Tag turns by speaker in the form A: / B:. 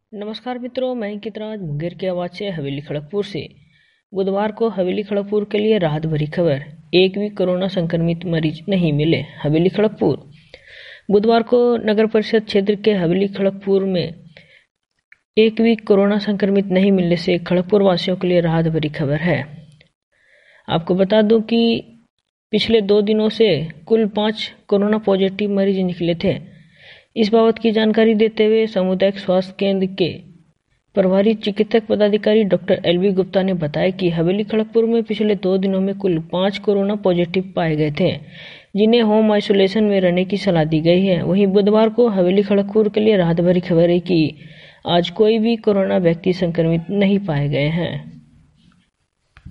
A: नमस्कार मित्रों, मैं अंकित राज मुंगेर की आवाज से हवेली खड़गपुर से। बुधवार को हवेली खड़गपुर के लिए राहत भरी खबर। एक भी कोरोना संक्रमित मरीज नहीं मिले। हवेली खड़गपुर। बुधवार को नगर परिषद क्षेत्र के हवेली खड़गपुर में एक भी कोरोना संक्रमित नहीं मिलने से खड़गपुर वासियों के लिए राहत भरी खबर है। आपको बता दूं कि पिछले 2 दिनों से कुल 5 कोरोना पॉजिटिव मरीज निकले थे। इस बाबत की जानकारी देते हुए सामुदायिक स्वास्थ्य केंद्र के प्रभारी चिकित्सक पदाधिकारी डॉक्टर एलबी गुप्ता ने बताया कि हवेली खड़गपुर में पिछले 2 दिनों में कुल 5 कोरोना पॉजिटिव पाए गए थे, जिन्हें होम आइसोलेशन में रहने की सलाह दी गई है। वहीं बुधवार को हवेली खड़गपुर के लिए राहत भरी खबर है कि आज कोई भी कोरोना व्यक्ति संक्रमित नहीं पाए गए हैं।